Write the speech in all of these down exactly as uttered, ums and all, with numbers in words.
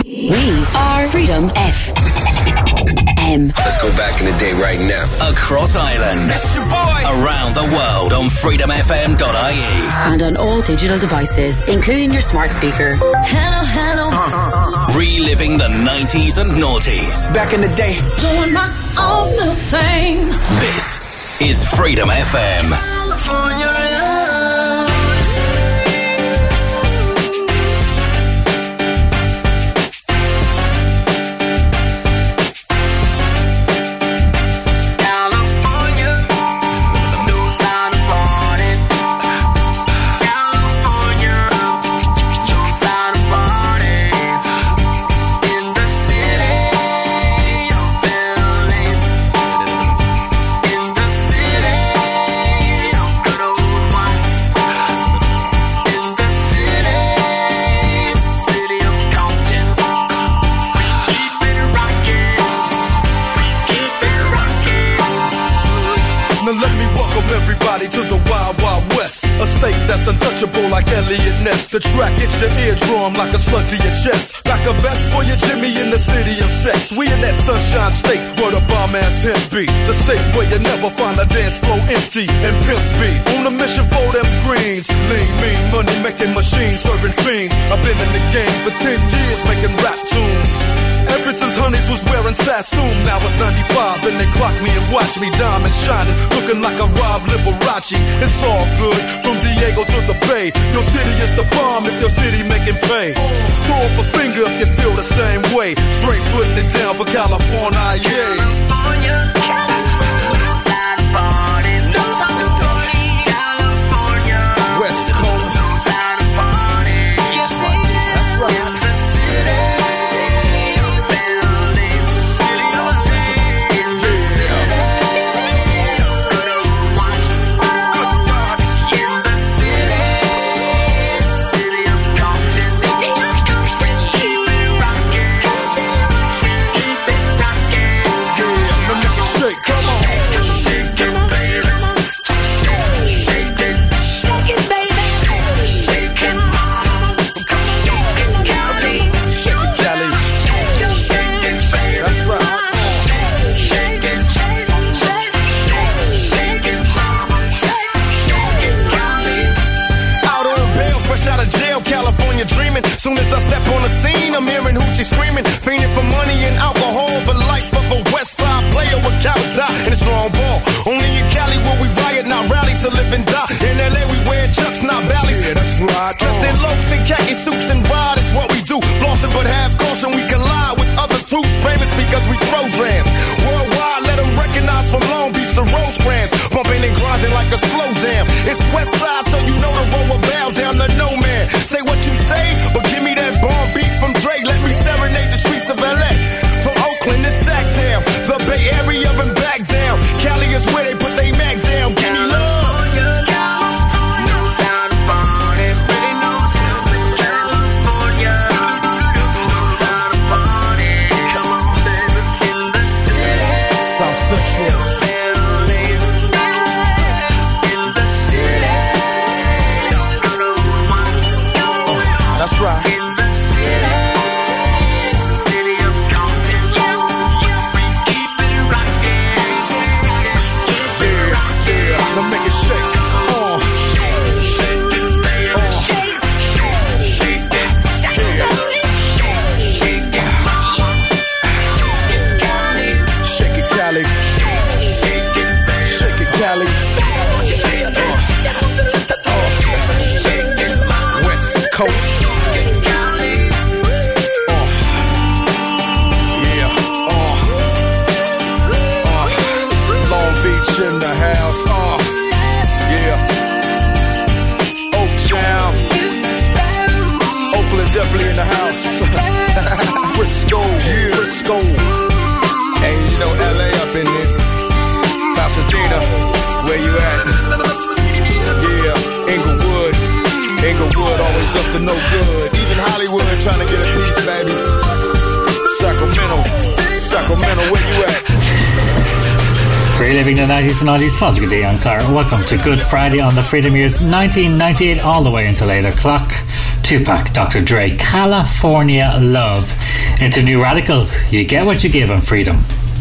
We are Freedom F M. Let's go back in the day right now. Across Ireland. It's your boy. Around the world on freedom f m dot I E. And on all digital devices, including your smart speaker. Hello, hello. Uh, Reliving the nineties and noughties. Back in the day. Doing my own little thing. This is Freedom F M. California. To the Wild Wild West, a state that's untouchable like Elliot Ness. The track hits your eardrum like a slug to your chest. Like a vest for your Jimmy in the city of sex. We in that sunshine state where the bomb ass him be. The state where you never find a dance floor empty and pimp speed. On a mission for them greens. Lean, mean, money making machines, serving fiends. I've been in the game for ten years making rap tunes. Ever since Honeys was wearing Sassoon, now it's ninety-five and they clock me and watch me diamond shining, looking like a Rob Liberace. It's all good, from Diego to the Bay. Your city is the bomb if your city making pay. Throw up a finger if you feel the same way. Straight putting it down for California, yeah. California, California, side party, no time to party. California, West Coast, no time to party. Yes, that's right. Dreaming. Soon as I step on the scene, I'm hearing Hoochie screaming, fiending for money and alcohol. The life of a West Side player with cowards die and a strong ball. Only in Cali will we riot, not rally to live and die. In L A we wear chucks, not valleys. Yeah, that's right. Dressed in loafs and khaki suits and ride is what we do. Flossing but have caution, we collide with other troops. Famous because we programs. Worldwide, let them recognize from Long Beach to Rosecrans. Bumping and grinding like a slow jam. It's West Side, so you know the road will bow down to no man. Say what you say, but give me that bomb beat from Dre. Let me serenade the streets of L A. From Oakland to Sacktown, the Bay Area and back down. Cali is where they put they Mac down. Give me love. Central. That's right. In the city, city of Compton, we keep it rocking. Yeah, yeah, now make it shake. Uh. Shake, shake it, baby. Uh. Shake, shake, shake it, shake it, shake it, mama. Shake it, Cali. Shake it, Cali. Shake it, baby. Shake it, Cali. Shake it, uh. Shake it, mama. West Coast. In the house, uh, yeah. Oaktown, Oakland definitely in the house. Frisco, yeah. Frisco, and you know L A up in this. Pasadena, where you at? Yeah, Inglewood, Inglewood always up to no good. Even Hollywood trying to get a piece, baby. Sacramento, Sacramento, where you at? Reliving the nineties and noughties, Father Good Day on Clara. Welcome to Good Friday on the Freedom Years nineteen ninety-eight all the way until eight o'clock. Tupac, Doctor Dre, California Love. Into New Radicals, You Get What You Give on Freedom.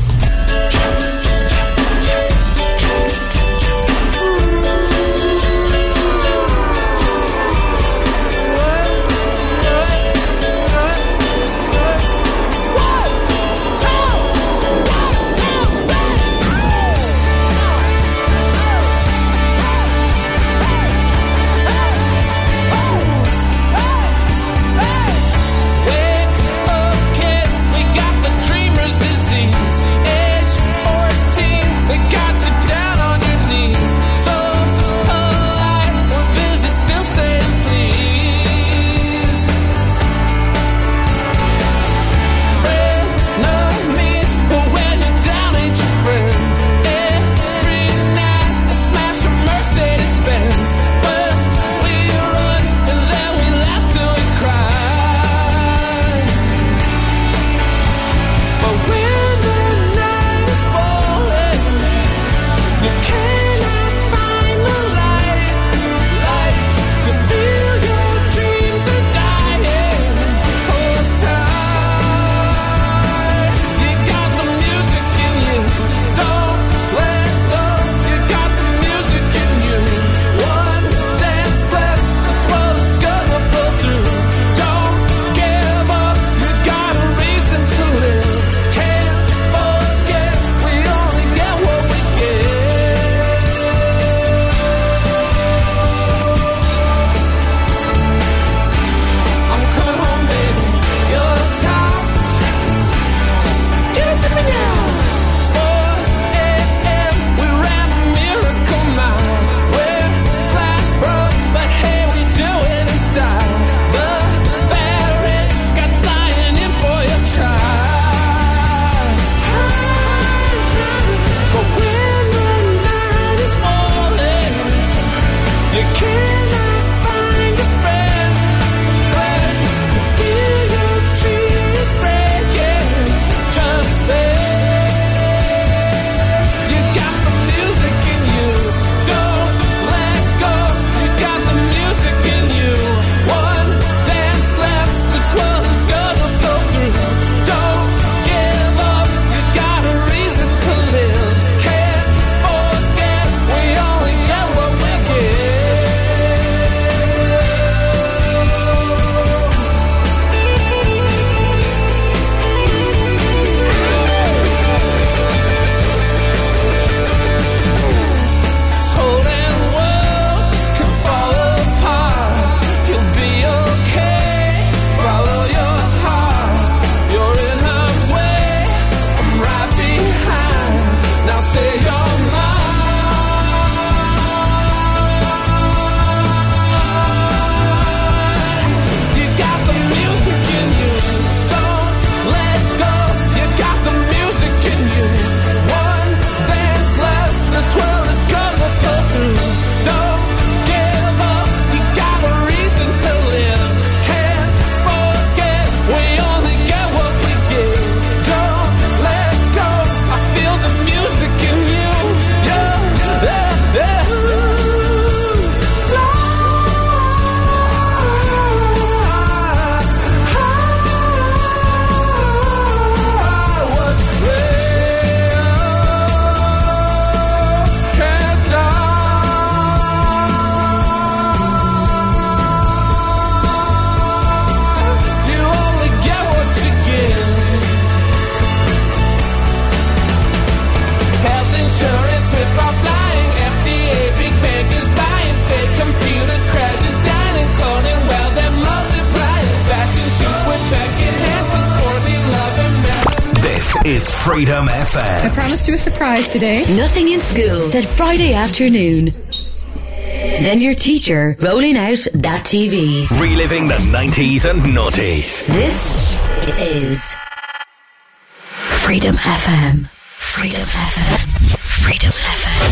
is Freedom F M. I promised you a surprise today. Nothing in school said Friday afternoon. Then your teacher rolling out that T V. Reliving the nineties and noughties. This is Freedom F M. Freedom F M. Freedom F M.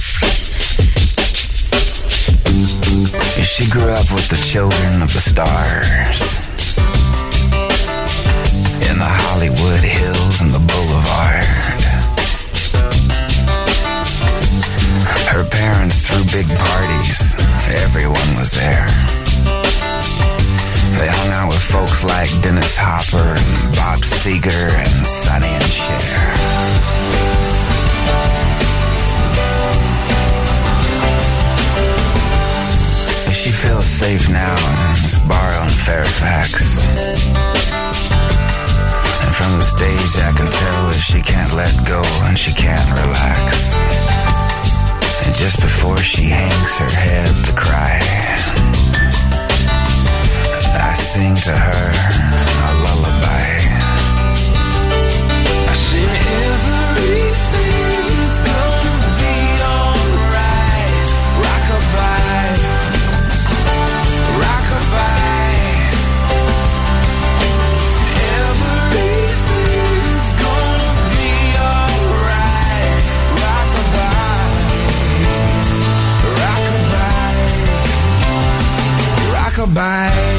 She grew up with the children of the stars in the Hollywood Hills and the Boulevard. Her parents threw big parties. Everyone was there. folks like Dennis Hopper and Bob Seger and Sonny and Cher. She feels safe now in this bar on Fairfax. And from the stage I can tell that she can't let go and she can't relax. And just before she hangs her head to cry, I sing to her a lullaby. I sing everything's gonna be alright. Rockabye, rockabye. Everything's gonna be alright. Rockabye, rockabye, rockabye.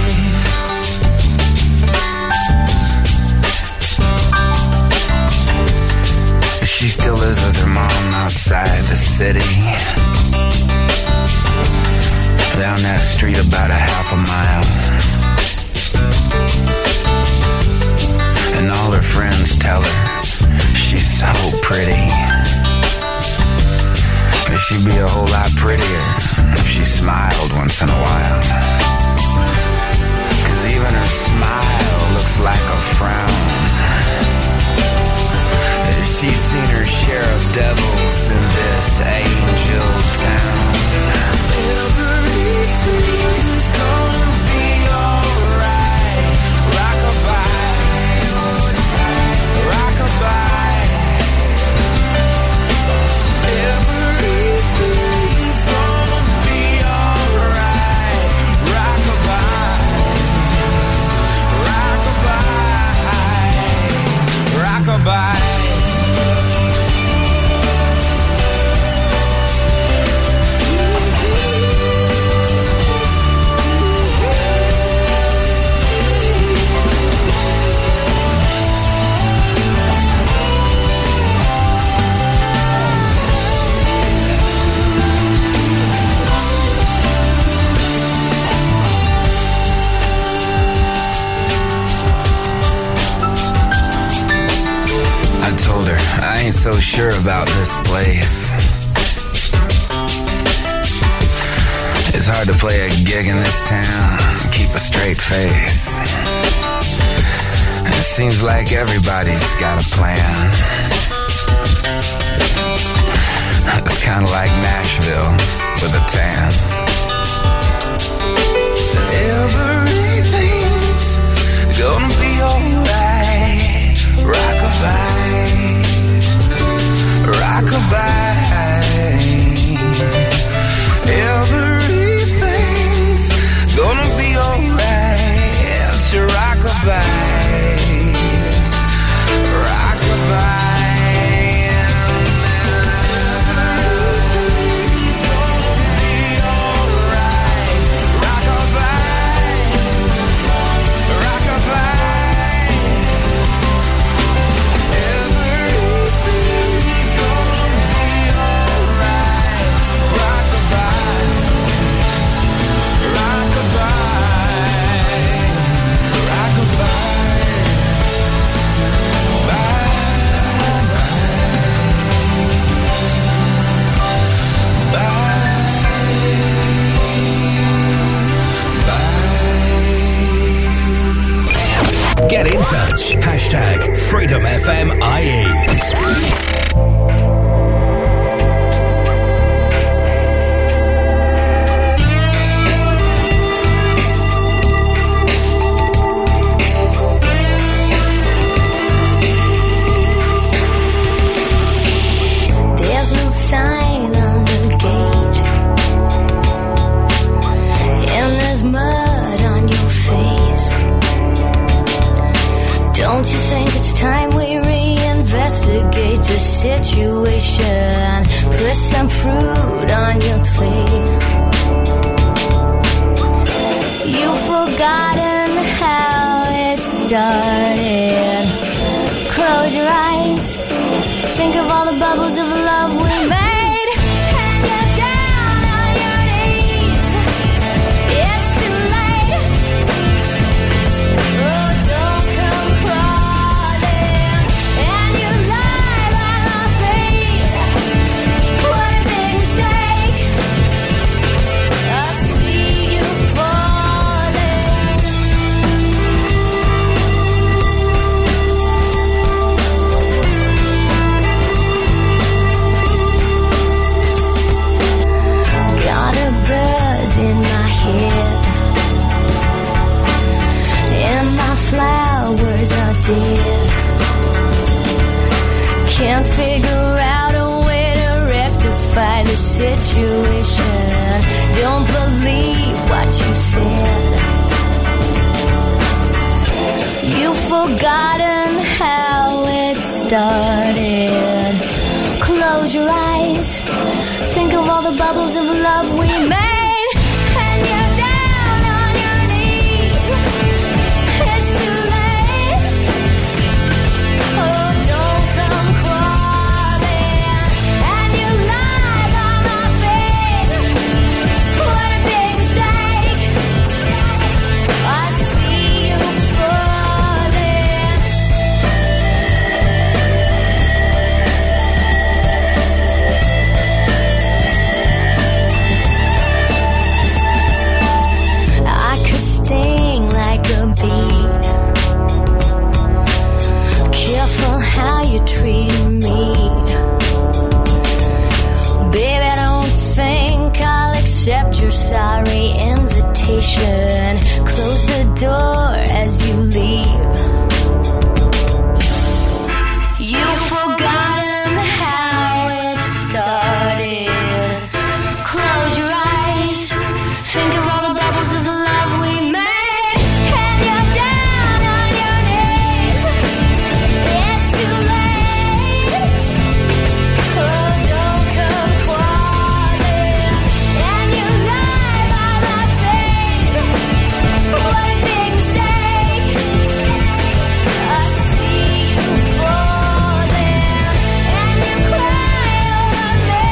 She still lives with her mom outside the city, down that street about a half a mile. And all her friends tell her she's so pretty, but she'd be a whole lot prettier if she smiled once in a while. 'Cause even her smile looks like a frown. She's seen her share of devils in this angel town. Everything's gonna be alright. Rockabye, rockabye. Everything's gonna be alright. Rockabye, rockabye, rockabye. I told her I ain't so sure about this place. It's hard to play a gig in this town and keep a straight face. It seems like everybody's got a plan. It's kind of like Nashville with a tan. Everything's gonna be alright. Rockabye, rockabye. Everything's gonna be alright. It's your rockabye, rockabye. Get in touch. Hashtag Freedom F M I E. There's no sign on the gate, and there's mud on your face. Don't you think it's time we reinvestigate the situation? Put some fruit on your plate. You've forgotten how it started. Close your eyes. Think of all the bubbles of love we made. did. Can't figure out a way to rectify the situation. Don't believe what you said. You've forgotten how it started. Close your eyes. Think of all the bubbles of love we made. And you're down on your knees. It's too late. Oh, don't come crawling. And you lie by my face. What a big mistake. I see you falling. I could sting like a bee. Careful how you treat me. Baby, I don't think I'll accept your sorry invitation. Close the door as you leave. You've forgotten how it started. Close your eyes. Think of all the bubbles of the love we made. And you're down on your knees. It's too late. Oh, don't come crawling. And you lie by my face. What a big mistake. I see you falling. And you cry over me.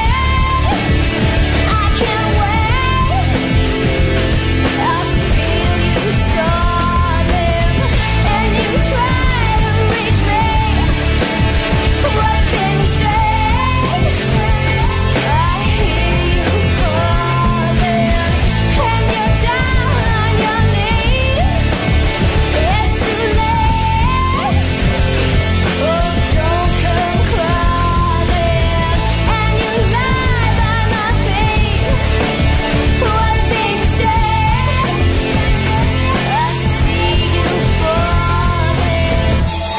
I can't wait. I feel you stalling. And you try to reach me. What a big mistake. I hear you calling. And you're down on your knees. It's too late. Oh, don't come crawling. And you lie by my face. What a big mistake. I see you falling.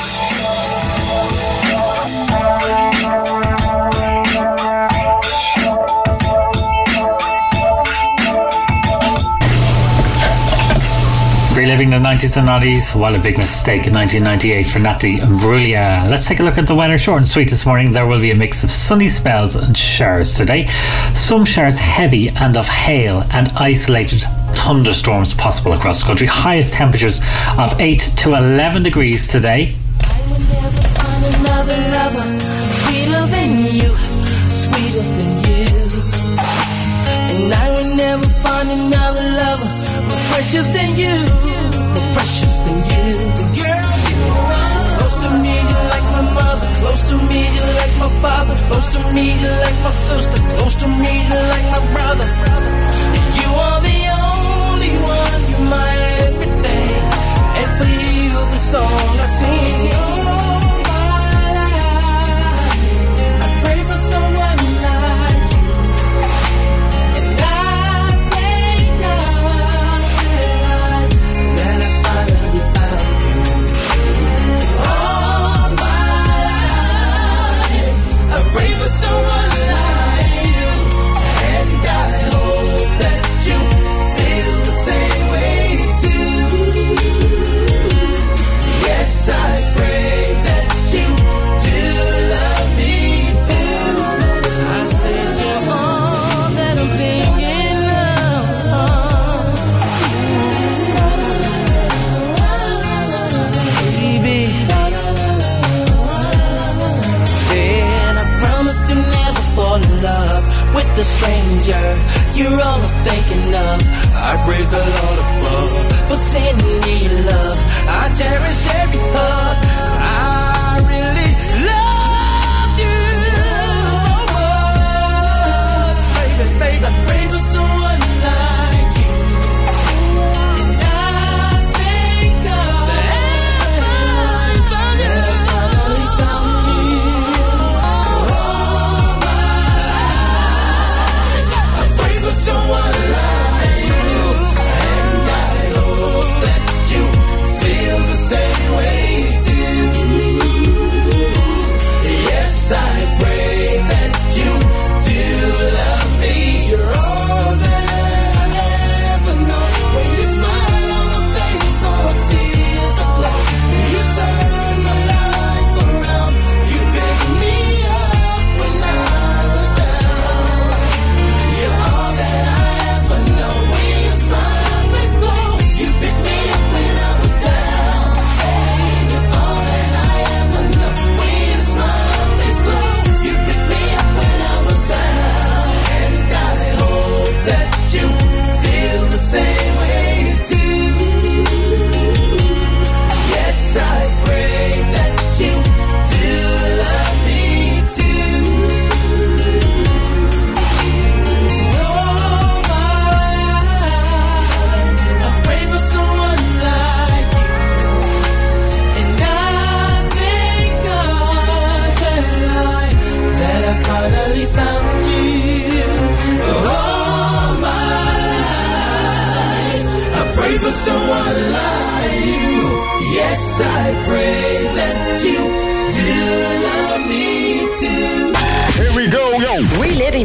Reliving the nineties and noughties, What a Big Mistake in nineteen ninety-eight for Natalie Imbruglia. Let's take a look at the weather. Short and sweet this morning. There will be a mix of sunny spells and showers today. Some showers heavy and of hail and isolated thunderstorms possible across the country. Highest temperatures of eight to eleven degrees today. I will never find another lover sweeter than you, sweeter than you. And I will never find another lover more precious than you, more precious than you. The girl you are. Close to me, you're like my mother. Close to me, you're like my father. Close to me, you're like my sister. Close to me, you're like my brother. You are the only one, you're my everything. And for you, the song I sing. Someone like you, and I hope that you feel the same way too. Yes, I pray that you do love me too. I said you're all that I'm thinking of, baby. Said I promised to never fall in love with a stranger. You're all I'm thinking of. I praise the Lord above for sending me love. I cherish every hug. I really love you. Baby, baby, I pray for someone like you. And I thank God that I found you. That I finally found you. All my life, I pray for someone like you. And I hope that you feel the same way too.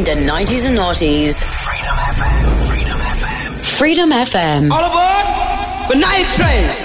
the nineties and noughties. Freedom F M, Freedom F M. Freedom F M. All aboard the night train.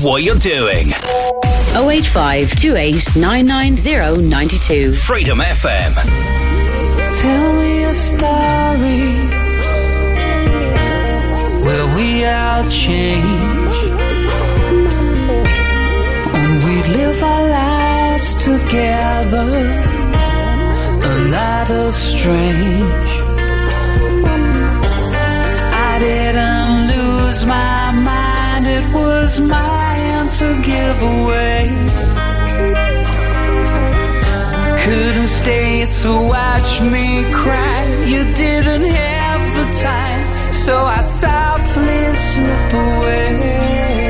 what you're doing. oh eight five two eight nine nine zero nine two. Freedom F M. Tell me a story where we all change and we live our lives together, and that is strange. I didn't lose my mind, it was mine to give away. Couldn't stay to watch me cry, you didn't have the time, so I softly slip away.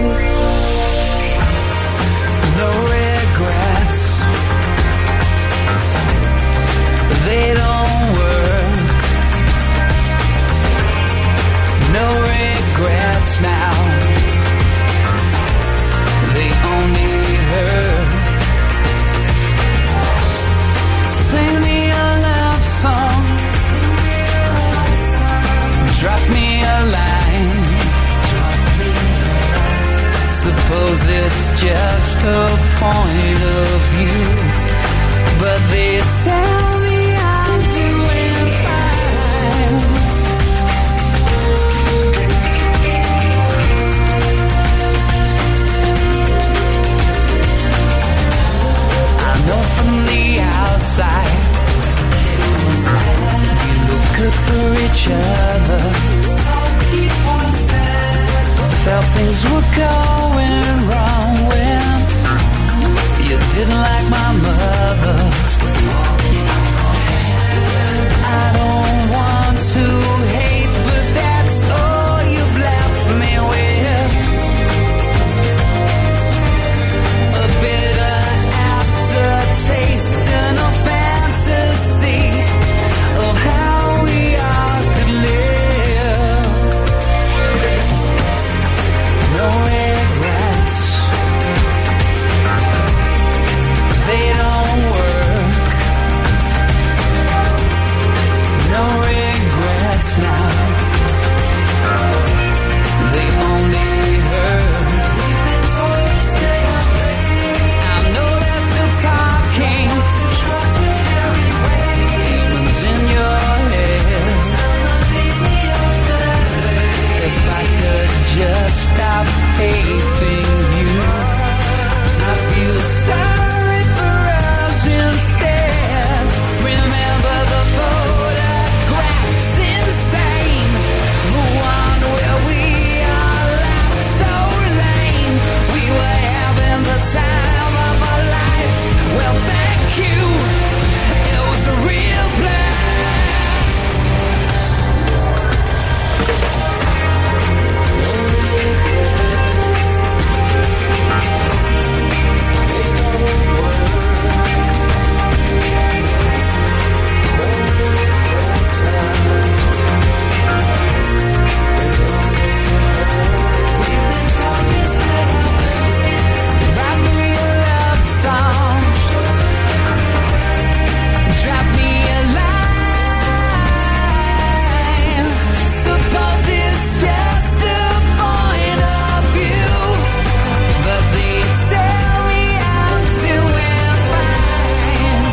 No regrets, they don't work. No regrets now, they only hurt. Sing me a love song, drop me a line. Suppose it's just a point of view, but they tell me I'm doing fine. I know from the outside we look good for each other. Felt things were going wrong when you didn't like my mother. I don't want to hate, but that's all you've left me with. A bitter aftertaste and a fantasy of how we all could live. No regrets, they don't work. No regrets now, they only hurt. I know they're still talking, demons in your head. If I could just stop hating you, I feel sorry for us instead. Remember the photographs insane, the one where we all laughed so lame. We were having the time of our lives. Well, thank you, it was a real blast. Write me a love song, drop me a line. Suppose it's just a point of view, but they tell me I'm doing fine.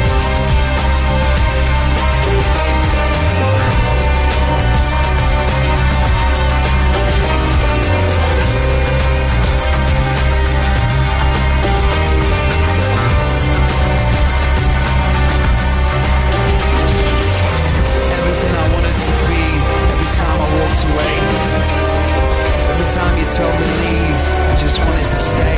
Everything I wanted to be, every time I walked away, every time you told me leave, I just wanted to stay.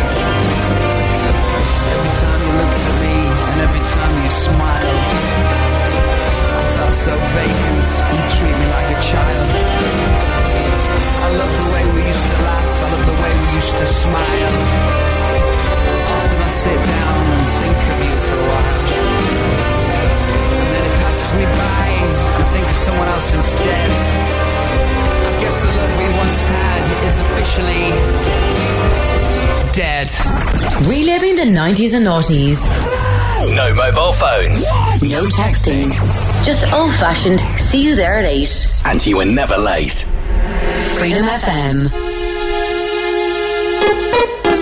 Every time you looked at me, and every time you smiled, I felt so vacant, you treat me like a child. I love the way we used to laugh, I love the way we used to smile. Often I sit down and think of you for a while, and then it passes me by and think of someone else instead. I guess the love we once had is officially dead. Reliving the nineties and noughties. No mobile phones. No texting. Just old fashioned, see you there at eight. And you were never late. Freedom F M.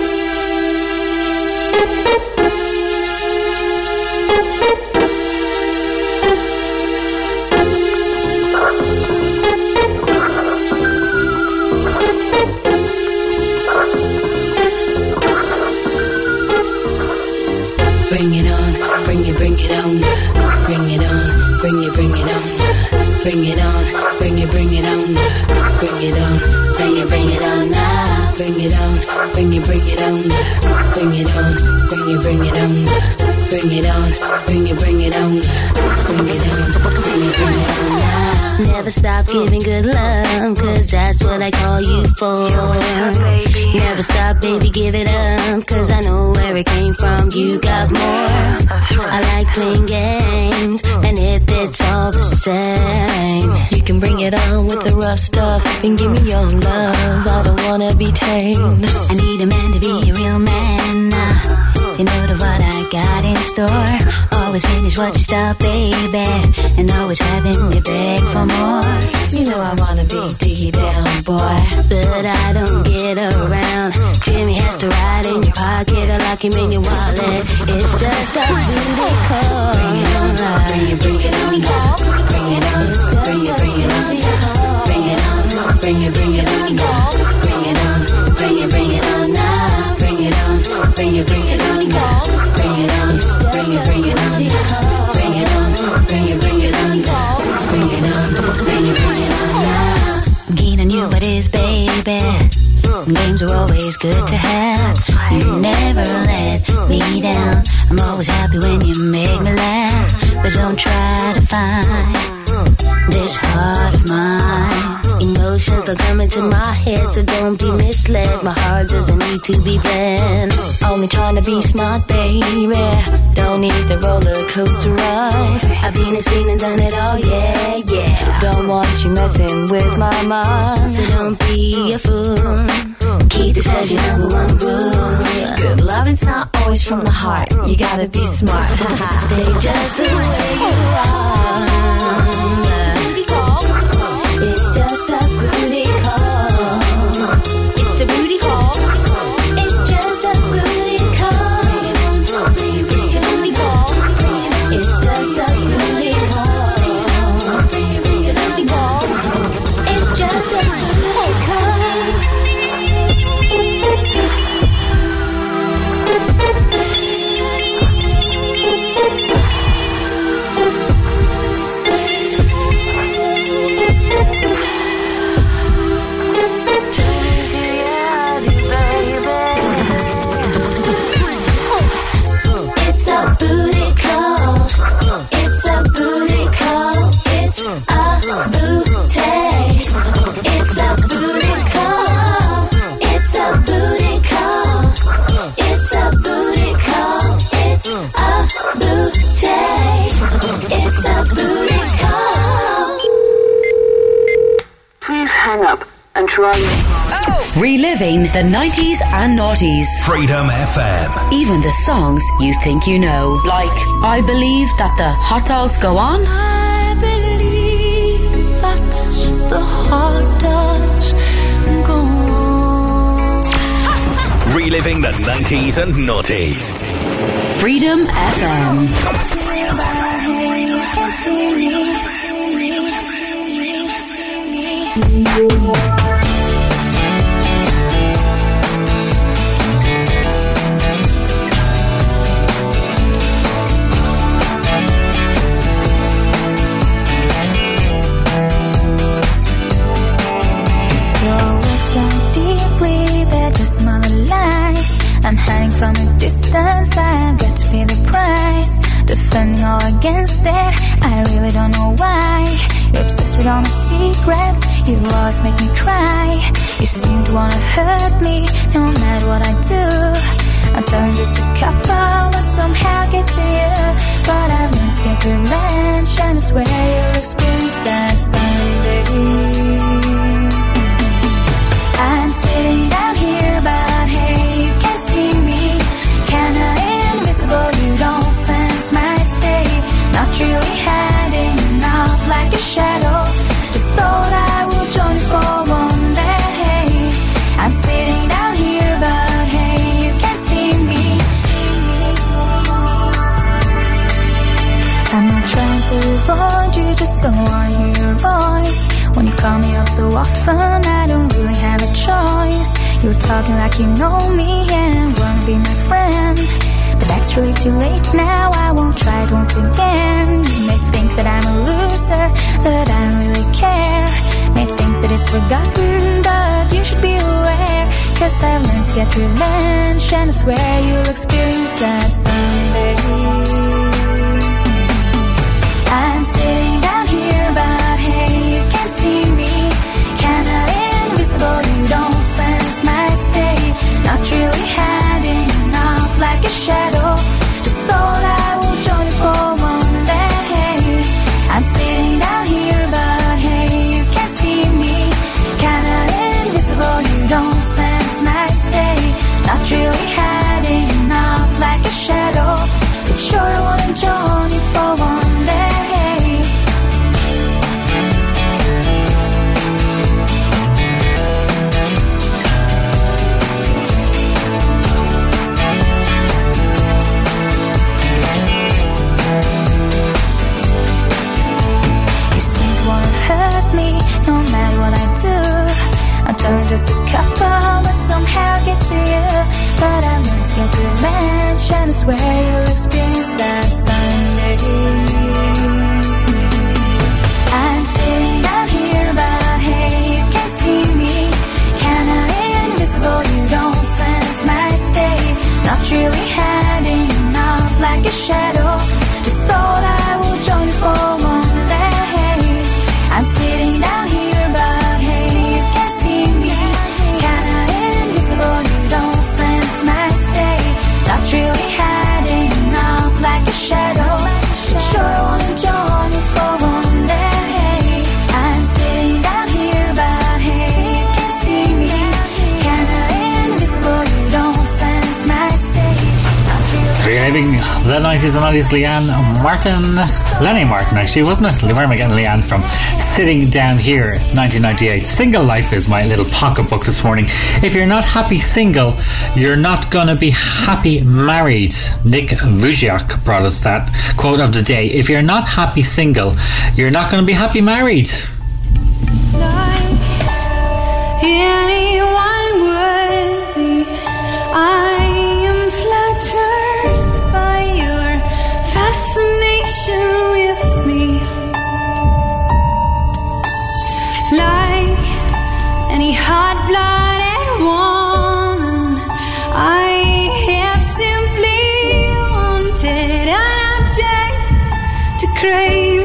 Bring it on, bring it, bring it on, bring it on, bring it, bring it on, bring it on, bring it, bring it on, bring it on, bring it, bring it on now, bring it on, bring it, bring it on, bring it on, bring it, bring it on, bring it on, bring it, bring it on, bring it on, bring it, bring it on now. Never stop giving good love, cause that's what I call you for. Never stop, baby, give it up, cause I know where it came from. You got more. I like playing games, and if it's all the same, you can bring it on with the rough stuff and give me your love. I don't wanna be tamed. I need a man to be a real man. uh, You know the what I got in store. Always finish what you start, baby, and always having you beg for more. You know I wanna be diggy down, boy, but I don't get around. Jimmy has to ride in your pocket, I lock him in your wallet. It's just a booty call. Bring it on, bring it, bring it on, bring it on, bring it, bring it on, bring it on, bring it, bring it on, bring it on, bring it, bring it on now, bring it on, bring it, bring it on, bring it on, bring it, bring it on, bring it on, bring it, bring it on, bring it on, bring it, bring it on now. I'm keen on you, what is, baby? Games are always good to have. You never let me down. I'm always happy when you make me laugh. But don't try to find this heart of mine. Emotions don't come into my head, so don't be misled. My heart doesn't need to be bent. Only trying to be smart, baby. Don't need the roller coaster ride. I've been and seen and done it all, yeah, yeah. Don't want you messing with my mind, so don't be a fool. Keep this as your number one rule. Good loving's not always from the heart. You gotta be smart. Stay just the way you are. It's just a booty call. It's a booty call. It's just a booty call. Booty call. It's just a booty call. Booty call. It's just a booty call. It's a booty call. It's a booty call. It's a booty. It's a booty call. It's a booty call. It's a booty call. It's a booty. It's a booty call. Please hang up and try again. Reliving the nineties and noughties. Freedom F M. Even the songs you think you know. Like, I Believe That the Hot Dogs Go On. I believe that the hot dogs go on. Reliving the nineties and noughties. Freedom F M. Freedom F M. Freedom F M. Freedom F M. Freedom F M. Freedom F M. I'm hiding from a distance, I've got to pay the price. Defending all against it, I really don't know why. You're obsessed with all my secrets, you always make me cry. You seem to wanna hurt me, no matter what I do. I'm telling just a couple, but somehow gets to you. But I've learned to get revenge, and I swear you'll experience that someday. I'm sitting down here, but hey, you can't see me. Kinda invisible, you don't sense my state. Not really hiding out like a shadow. Just thought I would join you for one day. I'm sitting down here, but hey, you can't see me. so often, I don't really have a choice. You're talking like you know me and wanna be my friend, but that's really too late now. I won't try it once again. You may think that I'm a loser, that I don't really care. May think that it's forgotten, but you should be aware, 'cause I've learned to get revenge, and I swear you'll experience that someday. I'm sitting down here, but hey, you can't see me. Kinda invisible, you don't sense my state. Not really hiding up like a shadow, just thought I will join you for one day. I'm sitting down here, but hey, you can't see me. Kinda invisible, you don't sense my state. Not really hiding up like a shadow, but sure I wanna join you for one day. No matter what I do, I'm telling just a couple, but somehow it gets to you. But I'm learned to get revenge, and I swear you'll experience that someday. I'm sitting down here, but hey, you can't see me. Kinda invisible, you don't sense my state. Not really hiding up like a shadow, just thought I would join you for one day. I'm sitting down here, but hey, you can't see me. Kinda invisible, you don't sense my state. Not really hiding up like a shadow, but sure I wanna join you for one day. I'm sitting down here, but hey, you can't see me. Kinda invisible, you don't sense my state. Not really. Reliving the nineties and nineties, Leanne Martin, Lenny Martin actually, wasn't it? Where am I getting Leanne from? Sitting Down Here, nineteen ninety-eight. Single Life is my little pocketbook this morning. If you're not happy single, you're not gonna be happy married. Nick Vujicic brought us that quote of the day. If you're not happy single, you're not gonna be happy married. Like anyone would be, I am flattered by your fascination with me. Like any hot-blooded woman, I have simply wanted an object to crave.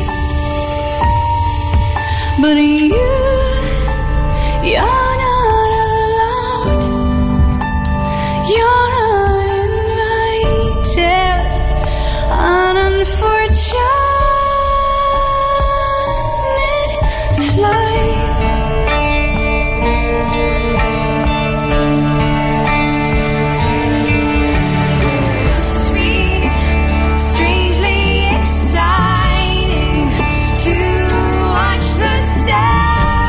But you, you're not allowed. You're uninvited, an unfortunate slight. Sweet, strangely exciting to watch the stars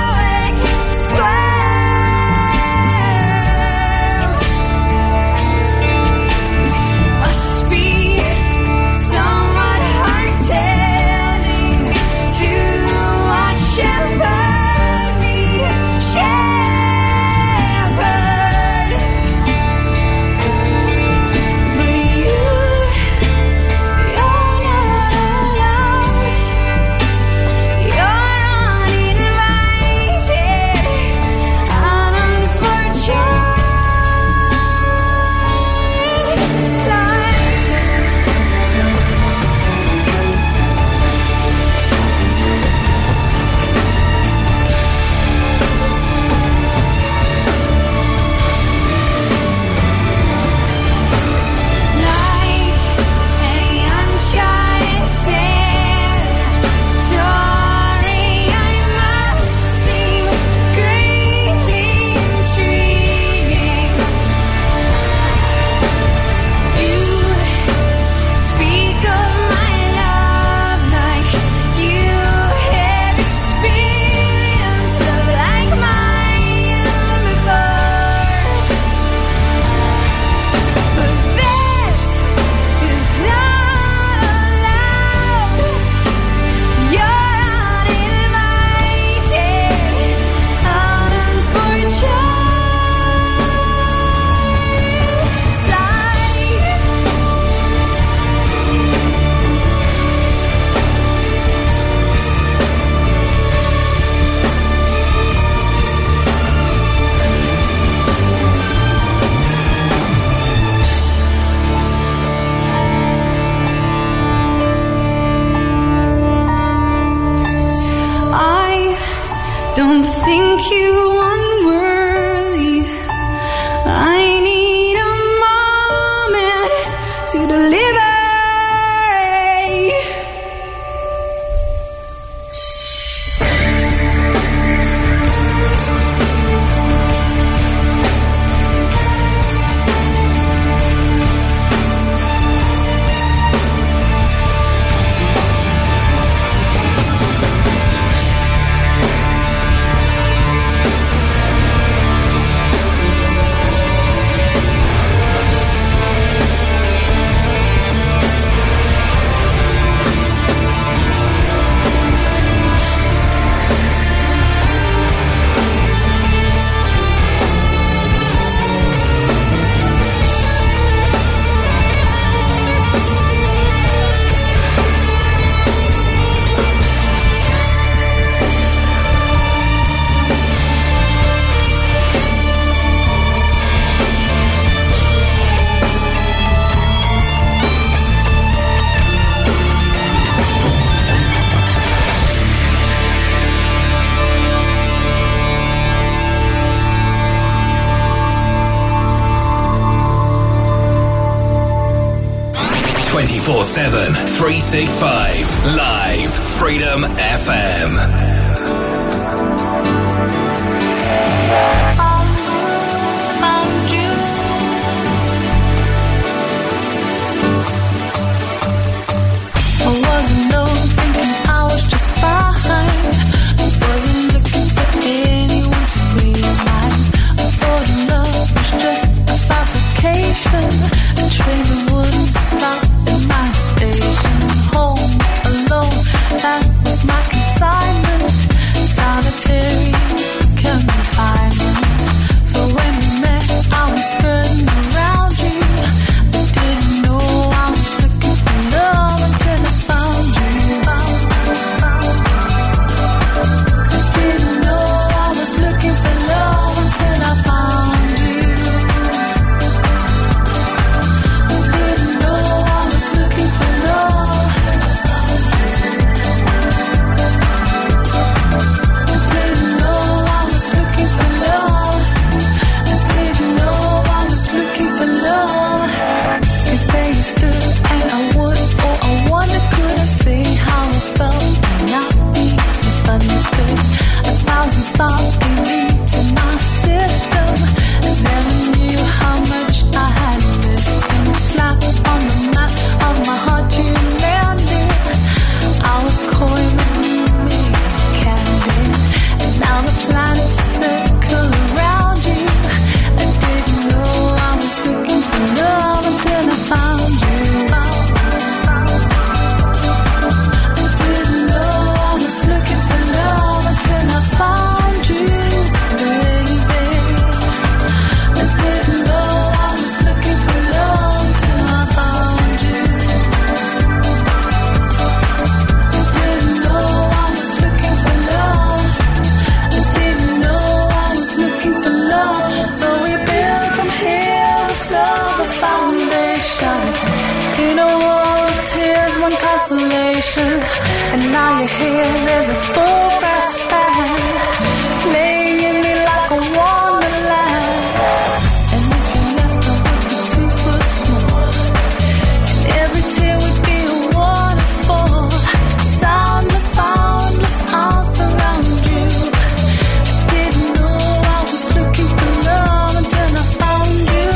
twenty-four seven, three sixty-five. Live Freedom F M. A train that wouldn't stop at my station. Home alone, that was my consignment. Solitary confinement. So when we met, I was skirting around you. I didn't know I was looking for love until I found you. I didn't know I was looking for love until I found you. Stars came into my system. I never knew how much I had missed them. Slap on the map of my heart you landed. I was coy when you made me candid. And now the planets circle around you. I didn't know I was looking for love until I found you. I didn't know I was looking for love until I found you. Consolation, and now you're here. There's a full brass band playing in me like a wonderland. And if you left, I would be two foot small, and every tear would be a waterfall. Soundless, boundless, I'll surround you. I didn't know I was looking for love until I found you.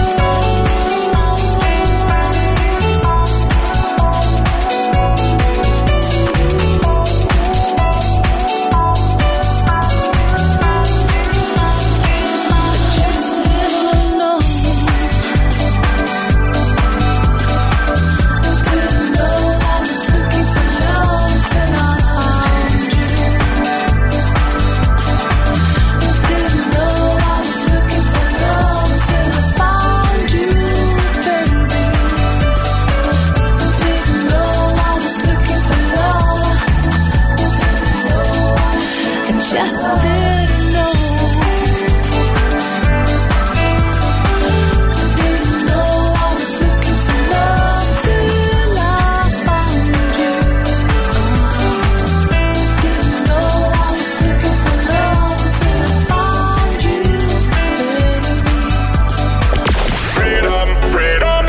Just didn't know. I didn't know I was looking for love till I found you. Didn't know I was looking for love till I found you, baby. Freedom, freedom.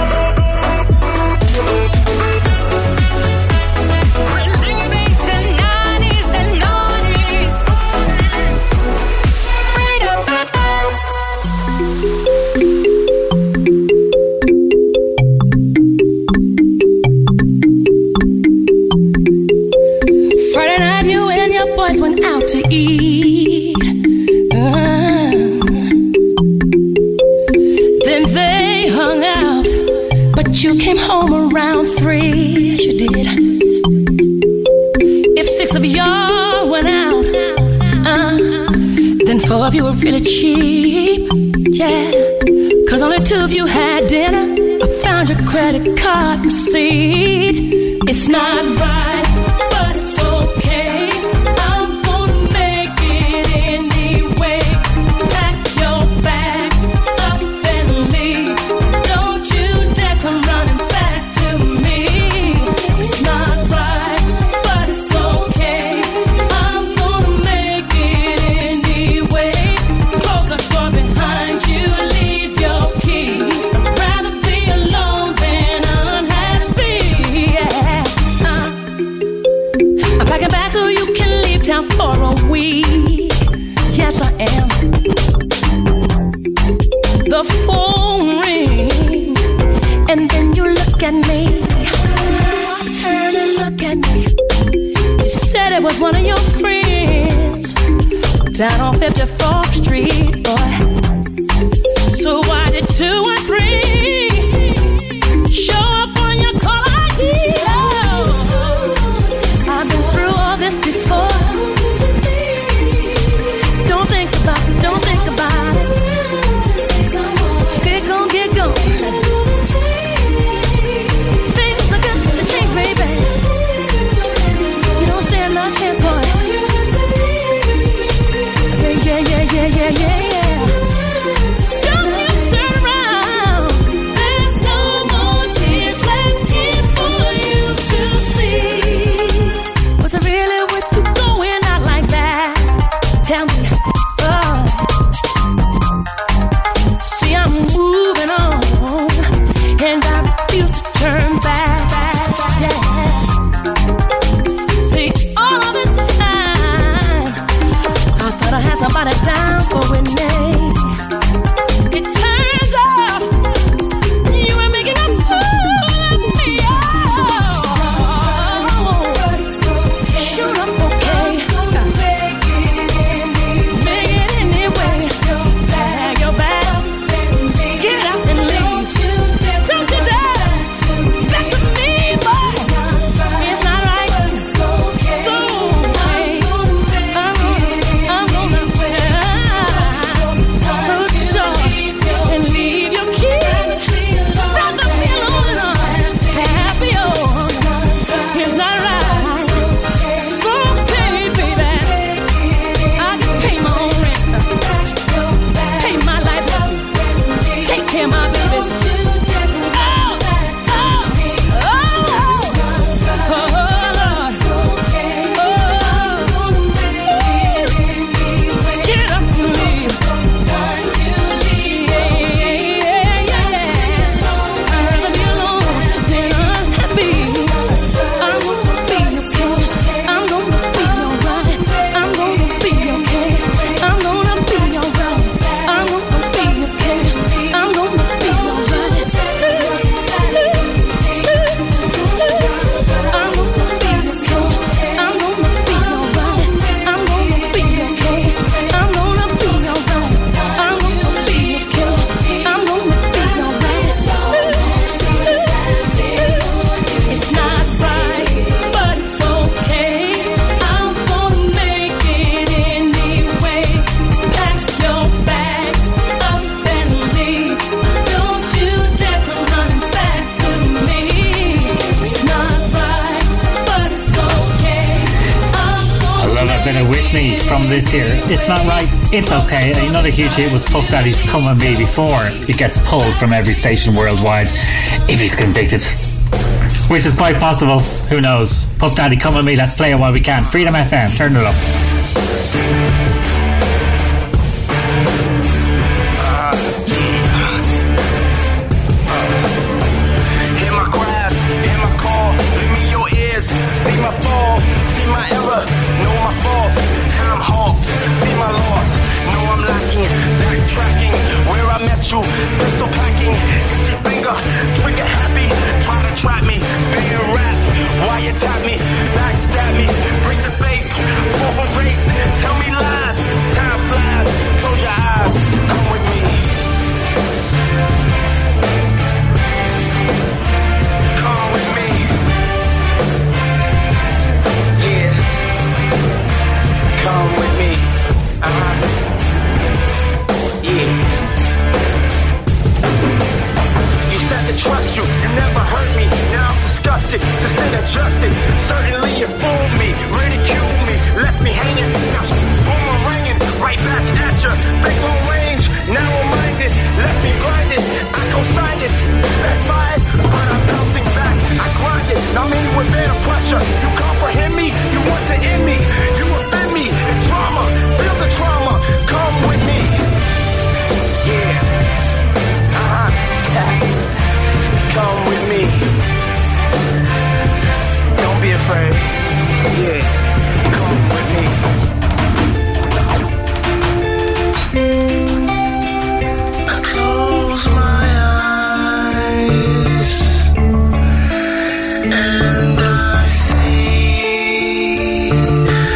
Reliving the nineties and noughties. Friday night, you and your boys went out to eat. Uh, then they hung out, but you came home around three. Yes, you did. If six of y'all went out, uh, then four of you were really cheap. Yeah, cause only two of you had dinner. I found your credit card receipt. It's not right, but it's okay. I'm gonna make it anyway. Pack your bag up and leave. Don't you dare come running back to me. It's not right, but it's okay. I'm gonna make it anyway. Close the door behind you, leave your key. I'd rather be alone than unhappy. down on fifty-fourth Street, boy. So why did two and three show up on your call I D? Oh, I've been through all this before. Don't think about it, don't think about it. Get gone, get gone. Things are good to change, baby. You don't stand no chance, boy. Yeah, yeah, yeah, yeah, yeah, yeah. So you turn around. There's no more tears left here for you to see. Was it really worth you going out like that? Tell me. Oh. See, I'm moving on, and I refuse to turn back. Yeah. See, all of this time, I thought I had somebody down for Renee. It turns out you were making a fool of me. Oh, shoot up, okay. Make it anyway. Bag your bag, get up and leave. Don't you dare back to me, boy. It's not right. So okay. I'm gonna, I'm gonna close the door and leave your kid. Rather be alone and happy. Oh, it's not right. So okay, baby. I can pay my own rent, pay my life bill, take care of my babies. Oh, oh, oh, oh, Lord. Oh, get up and leave. Yeah, yeah, yeah. I'd rather be alone than unhappy. I'm gonna be okay. I'm gonna be alright. I'm gonna be okay. I'm gonna be alright. I'm gonna be okay. I'm gonna be alright. I'm gonna be okay. I'm gonna be alright. I'm gonna be okay. I'm gonna be alright. I'm gonna be okay. I'm gonna be alright. It's not right, but it's okay. I'm gonna make it anyway. Pack your bag up and leave. Don't you dare come running back to me. It's not right, but it's okay. I'm I love a bit of Whitney from this year. It's not right, it's okay. Another huge hit was Puff Daddy's Come On Me before it gets pulled from every station worldwide if he's convicted. Which is quite possible. Who knows? Puff Daddy, Come On Me. Let's play it while we can. Freedom F M. Turn it up. Hear my cries, hear my call, lend me your ears, see my fall, see my error, know my faults, time halts, see my loss, know I'm lacking, backtracking, where I met you, pistol packing, itchy finger, trigger happy, try to trap me, being rap, why you tap me, backstab me, break the faith, fall from grace, tell me lies, time flies, close your eyes, come with me. Come with me. Yeah. Come with me. Uh-huh. Yeah. You said to trust you, you never hurt me. Now I'm disgusted, just adjusted. Certainly you fooled me, ridiculed me, left me hanging. Now boomeranging right back at you. Big long range, narrow-minded, left me blinded. I co-signed it, backfired, but I'm bouncing back. I grinded, now me was there to pressure. You comprehend me, you want to end me, you offend me. It's drama, feel the trauma. Come with me. Yeah. Uh-huh. Come with me. Don't be afraid. Yeah. Come with me. I close my eyes and I see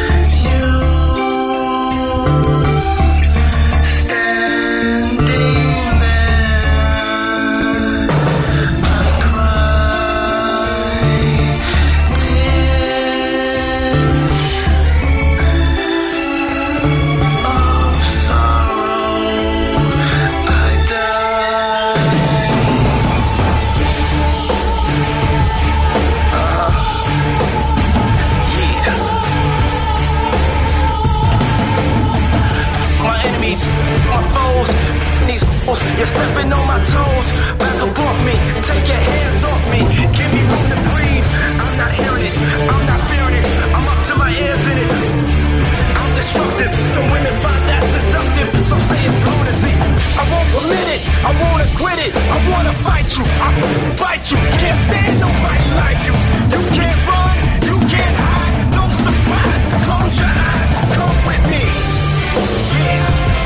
You're stepping on my toes, back up off me. Take your hands off me, give me room to breathe. I'm not hearing it, I'm not fearing it. I'm up to my ears in it. I'm destructive, so women find that seductive. Some say it's lunacy. I won't permit it, I wanna quit it. I wanna fight you, I bite you. Can't stand nobody like you. You can't run, you can't hide. No surprise, close your eyes, come with me. Yeah.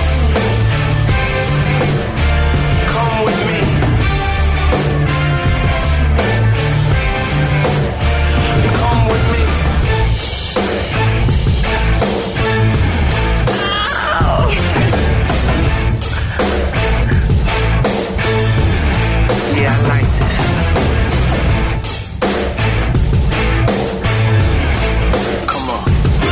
Come with me. Come with me. Yeah, I like this. Come on.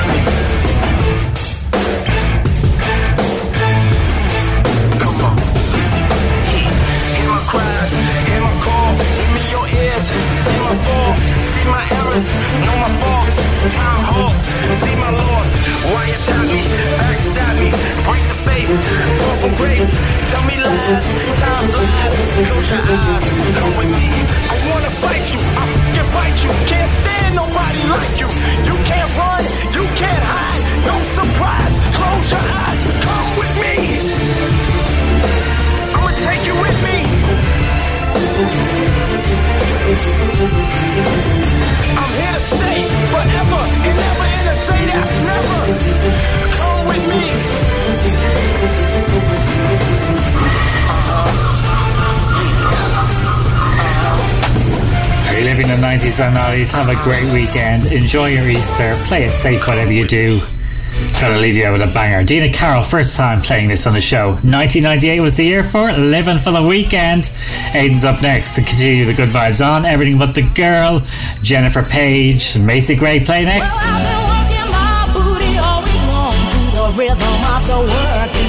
Come on. Hear my cries, hear my call, give me your ears. See my fall, see my errors, know my faults. Time halts, see my loss. Why you tell me, backstab me, break the faith, fall from grace. Tell me lies, time flies. Close your eyes, come with me. I wanna fight you, I can fight you. Can't stand nobody like you. You can't run, you can't hide. No surprise, close your eyes, come with me. I'ma take you with me. I'm here to stay forever and never in a day that's never. Come with me. Are you living the nineties or noughties? Have a great weekend. Enjoy your Easter. Play it safe, whatever you do. Gotta leave you out with a banger. Dina Carroll, first time playing this on the show. nineteen ninety-eight was the year for it. Living for the weekend. Aiden's up next to continue the good vibes on. Everything But the Girl. Jennifer Page and Macy Gray play next. Well, I've been working my booty all week long to the rhythm of the work.